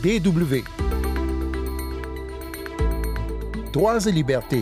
DW. Droits et libertés.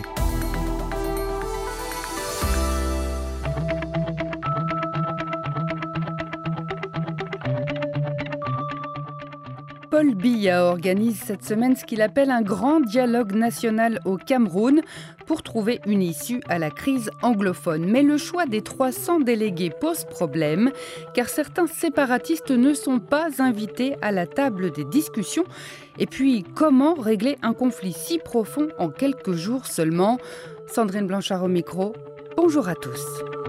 Paul Biya organise cette semaine ce qu'il appelle un grand dialogue national au Cameroun pour trouver une issue à la crise anglophone. Mais le choix des 300 délégués pose problème, car certains séparatistes ne sont pas invités à la table des discussions. Et puis, comment régler un conflit si profond en quelques jours seulement ? Sandrine Blanchard au micro. Bonjour à tous.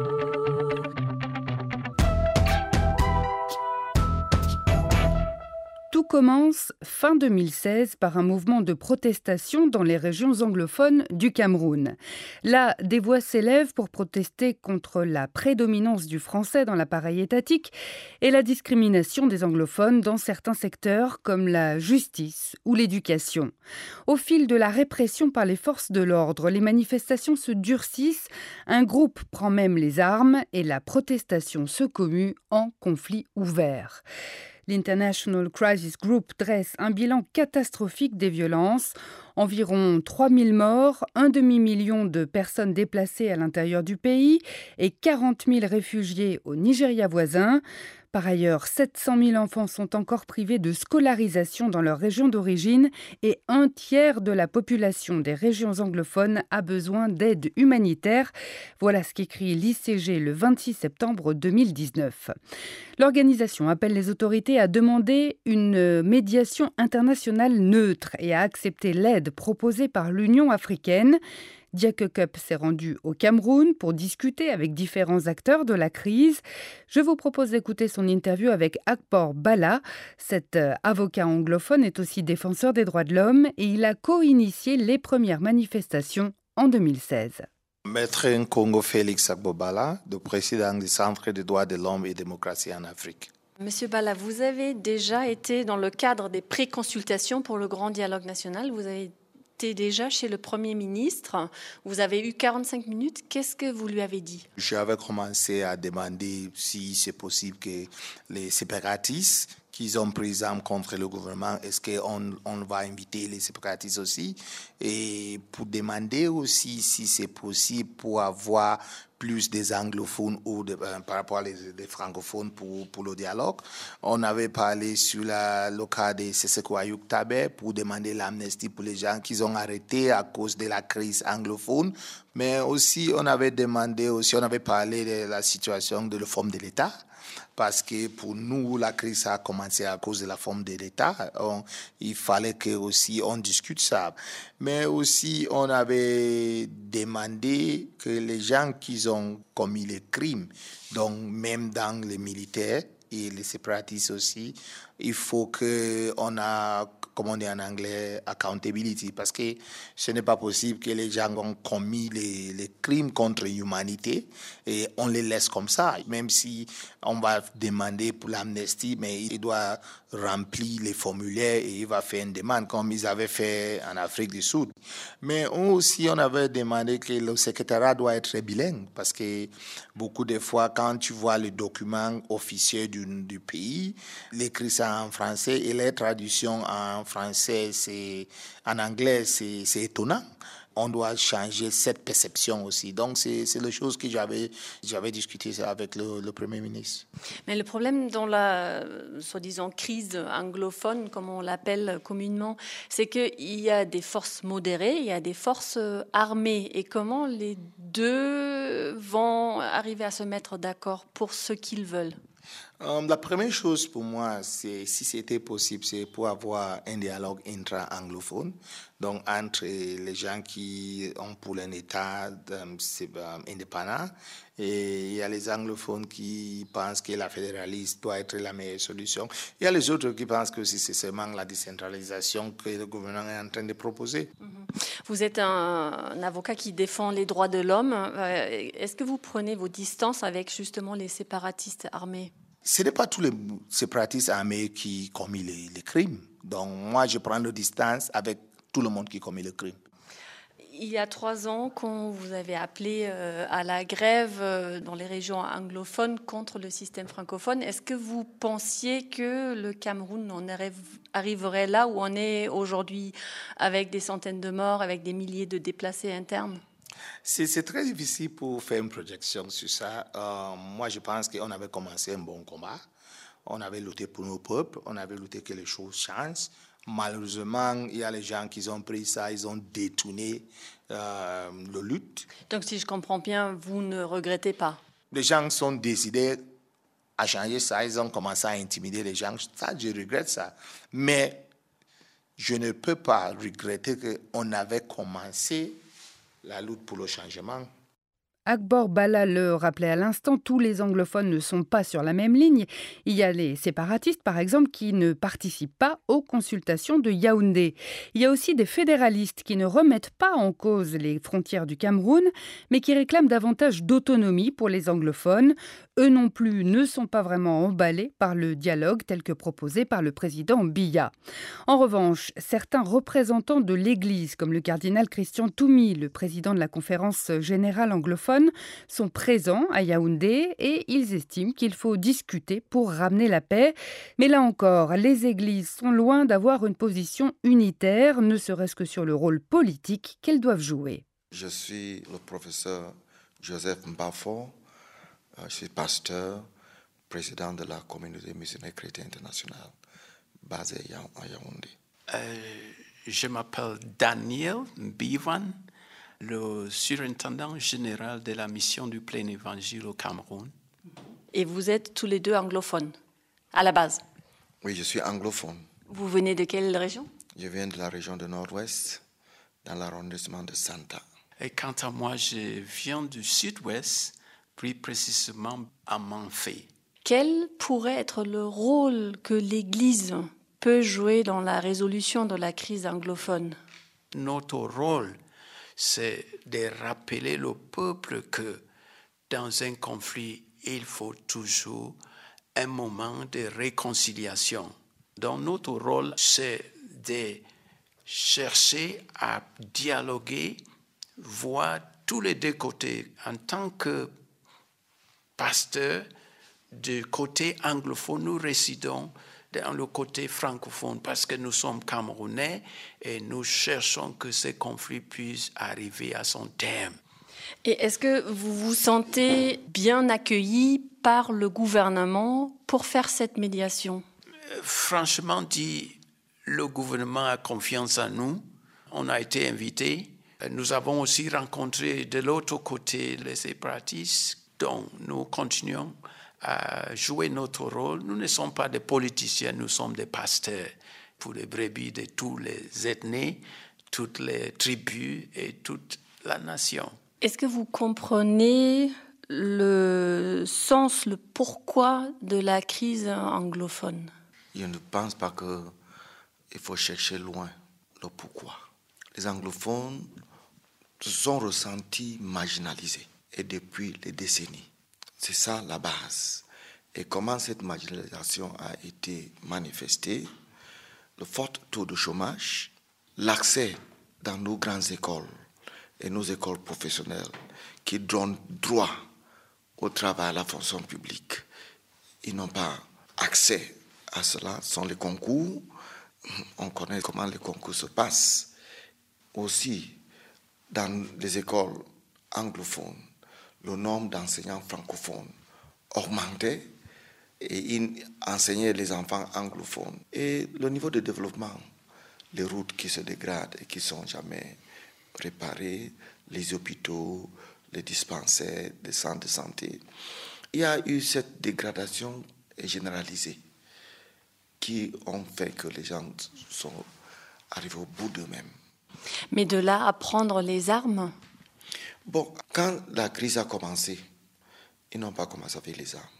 Tout commence fin 2016 par un mouvement de protestation dans les régions anglophones du Cameroun. Là, des voix s'élèvent pour protester contre la prédominance du français dans l'appareil étatique et la discrimination des anglophones dans certains secteurs comme la justice ou l'éducation. Au fil de la répression par les forces de l'ordre, les manifestations se durcissent, un groupe prend même les armes et la protestation se commue en conflit ouvert. L'International Crisis Group dresse un bilan catastrophique des violences. Environ 3000 morts, un demi-million de personnes déplacées à l'intérieur du pays et 40 000 réfugiés au Nigeria voisin. Par ailleurs, 700 000 enfants sont encore privés de scolarisation dans leur région d'origine et un tiers de la population des régions anglophones a besoin d'aide humanitaire. Voilà ce qu'écrit l'ICG le 26 septembre 2019. L'organisation appelle les autorités à demander une médiation internationale neutre et à accepter l'aide proposée par l'Union africaine. Diake Cup s'est rendu au Cameroun pour discuter avec différents acteurs de la crise. Je vous propose d'écouter son interview avec Akpor Balla. Cet avocat anglophone est aussi défenseur des droits de l'homme et il a co-initié les premières manifestations en 2016. Maître Nkongo Félix Akpor-Balla, le président du Centre des droits de l'homme et démocratie en Afrique. Monsieur Balla, vous avez déjà été dans le cadre des pré-consultations pour le Grand Dialogue National. Vous avez été déjà chez le Premier ministre. Vous avez eu 45 minutes. Qu'est-ce que vous lui avez dit ? J'avais commencé à demander si c'est possible que les séparatistes qui ont pris armes contre le gouvernement, est-ce qu'on va inviter les séparatistes aussi? Et pour demander aussi si c'est possible pour avoir plus des anglophones ou par rapport à des francophones pour le dialogue. On avait parlé sur le cas de Seseko Ayuk Tabe pour demander l'amnistie pour les gens qui ont arrêté à cause de la crise anglophone. Mais aussi, on avait parlé de la situation de la forme de l'État. Parce que pour nous, la crise a commencé à cause de la forme de l'État. Il fallait que aussi on discute ça. Mais aussi, on avait demandé que les gens qui ont commis les crimes, donc même dans les militaires et les séparatistes aussi, il faut qu'on a, comme on dit en anglais, accountability, parce que ce n'est pas possible que les gens ont commis les crimes contre l'humanité et on les laisse comme ça. Même si on va demander pour l'amnistie, mais il doit remplir les formulaires et il va faire une demande comme ils avaient fait en Afrique du Sud. Mais on avait demandé que le secrétariat doit être bilingue, parce que beaucoup de fois, quand tu vois le document officiel du pays, l'écrit ça en français et les traductions en français, en anglais, c'est étonnant. On doit changer cette perception aussi. Donc, c'est la chose que j'avais discuté avec le Premier ministre. Mais le problème dans la, soi-disant, crise anglophone, comme on l'appelle communément, c'est qu'il y a des forces modérées, il y a des forces armées. Et comment les deux vont arriver à se mettre d'accord pour ce qu'ils veulent ? La première chose pour moi, c'est si c'était possible, c'est pour avoir un dialogue intra-anglophone, donc entre les gens qui ont pour un État indépendant, et il y a les anglophones qui pensent que la fédéralisme doit être la meilleure solution. Il y a les autres qui pensent que c'est seulement la décentralisation que le gouvernement est en train de proposer. Vous êtes un avocat qui défend les droits de l'homme. Est-ce que vous prenez vos distances avec justement les séparatistes armés ? Ce n'est pas tous les séparatistes armés qui commettent les crimes. Donc moi, je prends la distance avec tout le monde qui commet le crime. Il y a 3 ans, quand vous avez appelé à la grève dans les régions anglophones contre le système francophone, est-ce que vous pensiez que le Cameroun en arriverait là où on est aujourd'hui, avec des centaines de morts, avec des milliers de déplacés internes? C'est très difficile pour faire une projection sur ça. Moi, je pense qu'on avait commencé un bon combat. On avait lutté pour nos peuples, on avait lutté que les choses changent. Malheureusement, il y a les gens qui ont pris ça, ils ont détourné le lutte. Donc, si je comprends bien, vous ne regrettez pas? Les gens sont décidés à changer ça, ils ont commencé à intimider les gens. Ça, je regrette ça. Mais je ne peux pas regretter qu'on avait commencé la lutte pour le changement. Akbor Balla le rappelait à l'instant, tous les anglophones ne sont pas sur la même ligne. Il y a les séparatistes, par exemple, qui ne participent pas aux consultations de Yaoundé. Il y a aussi des fédéralistes qui ne remettent pas en cause les frontières du Cameroun, mais qui réclament davantage d'autonomie pour les anglophones. Eux non plus ne sont pas vraiment emballés par le dialogue tel que proposé par le président Biya. En revanche, certains représentants de l'Église, comme le cardinal Christian Toumi, le président de la conférence générale anglophone, sont présents à Yaoundé et ils estiment qu'il faut discuter pour ramener la paix. Mais là encore, les églises sont loin d'avoir une position unitaire, ne serait-ce que sur le rôle politique qu'elles doivent jouer. Je suis le professeur Joseph Mbafo, je suis pasteur, président de la communauté missionnaire chrétienne internationale basée à Yaoundé. Je m'appelle Daniel Mbivan, le surintendant général de la mission du plein évangile au Cameroun. Et vous êtes tous les deux anglophones, à la base? Oui, je suis anglophone. Vous venez de quelle région? Je viens de la région de Nord-Ouest, dans l'arrondissement de Santa. Et quant à moi, je viens du Sud-Ouest, plus précisément à Manfé. Quel pourrait être le rôle que l'Église peut jouer dans la résolution de la crise anglophone? Notre rôle, c'est de rappeler le peuple que dans un conflit, il faut toujours un moment de réconciliation. Donc notre rôle, c'est de chercher à dialoguer, voir tous les deux côtés. En tant que pasteur du côté anglophone, nous résidons dans le côté francophone parce que nous sommes Camerounais et nous cherchons que ces conflits puissent arriver à son terme. Et est-ce que vous vous sentez bien accueilli par le gouvernement pour faire cette médiation? Franchement dit, le gouvernement a confiance en nous. On a été invités. Nous avons aussi rencontré de l'autre côté les séparatistes, donc nous continuons à jouer notre rôle. Nous ne sommes pas des politiciens, nous sommes des pasteurs pour les brebis de tous les ethnies, toutes les tribus et toute la nation. Est-ce que vous comprenez le sens, le pourquoi de la crise anglophone? Je ne pense pas qu'il faut chercher loin le pourquoi. Les anglophones se sont ressentis marginalisés et depuis des décennies. C'est ça la base. Et comment cette marginalisation a été manifestée? Le fort taux de chômage, l'accès dans nos grandes écoles et nos écoles professionnelles qui donnent droit au travail, à la fonction publique. Ils n'ont pas accès à cela. Ce sont les concours. On connaît comment les concours se passent. Aussi, dans les écoles anglophones, le nombre d'enseignants francophones augmentait et ils enseignaient les enfants anglophones. Et le niveau de développement, les routes qui se dégradent et qui ne sont jamais réparées, les hôpitaux, les dispensaires, les centres de santé. Il y a eu cette dégradation généralisée qui ont fait que les gens sont arrivés au bout d'eux-mêmes. Mais de là à prendre les armes? Bon, quand la crise a commencé, ils n'ont pas commencé avec les armes.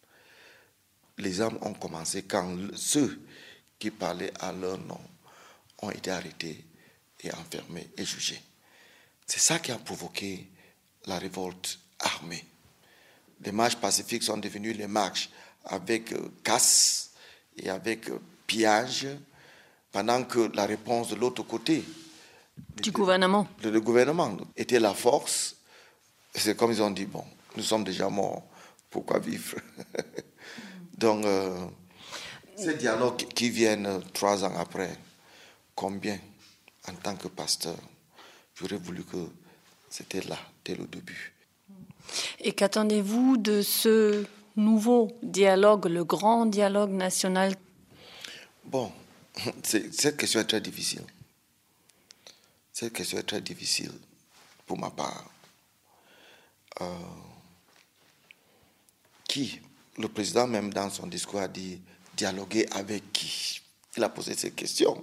Les armes ont commencé quand ceux qui parlaient à leur nom ont été arrêtés et enfermés et jugés. C'est ça qui a provoqué la révolte armée. Les marches pacifiques sont devenues les marches avec casse et avec pillage, pendant que la réponse de l'autre côté Du gouvernement. Le gouvernement était la force. C'est comme ils ont dit, bon, nous sommes déjà morts, pourquoi vivre? Donc, ces dialogues qui viennent 3 ans après, combien, en tant que pasteur, j'aurais voulu que c'était là, dès le début. Et qu'attendez-vous de ce nouveau dialogue, le grand dialogue national? Bon, cette question est très difficile. Cette question est très difficile pour ma part. Le président même dans son discours a dit dialoguer avec qui? Il a posé cette question.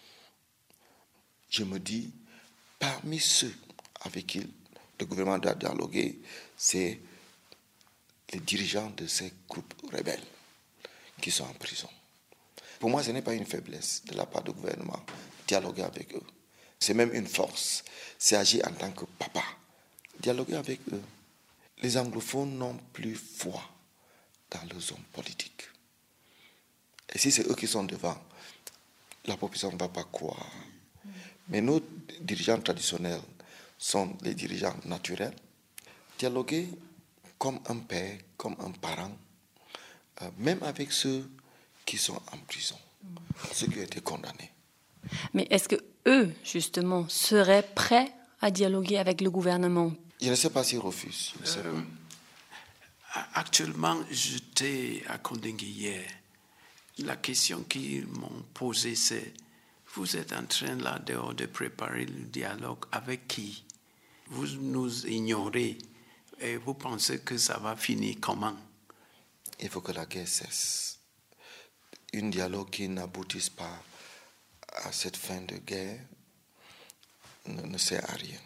Je me dis, parmi ceux avec qui le gouvernement doit dialoguer, c'est les dirigeants de ces groupes rebelles qui sont en prison. Pour moi, ce n'est pas une faiblesse de la part du gouvernement, dialoguer avec eux. C'est même une force. C'est agir en tant que papa. Dialoguer avec eux. Les anglophones n'ont plus foi dans leurs hommes politiques. Et si c'est eux qui sont devant, la population ne va pas croire. Mais nos dirigeants traditionnels sont les dirigeants naturels. Dialoguer comme un père, comme un parent, même avec ceux qui sont en prison, ceux qui ont été condamnés. Mais est-ce que eux, justement, seraient prêts à dialoguer avec le gouvernement? Je ne sais pas s'ils refusent. Je ne sais pas. Actuellement, j'étais à Kondengui hier. La question qu'ils m'ont posée, c'est: vous êtes en train là dehors de préparer le dialogue avec qui? Vous nous ignorez et vous pensez que ça va finir comment? Il faut que la guerre cesse. Un dialogue qui n'aboutisse pas à cette fin de guerre ne sert à rien.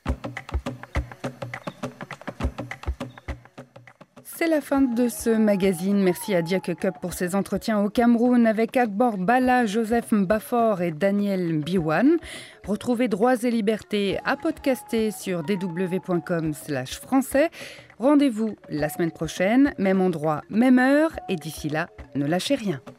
C'est la fin de ce magazine. Merci à Diak Cup pour ses entretiens au Cameroun avec Agbor Bala, Joseph Mbafor et Daniel Biwan. Retrouvez Droits et Libertés à podcaster sur dw.com/français. Rendez-vous la semaine prochaine, même endroit, même heure. Et d'ici là, ne lâchez rien.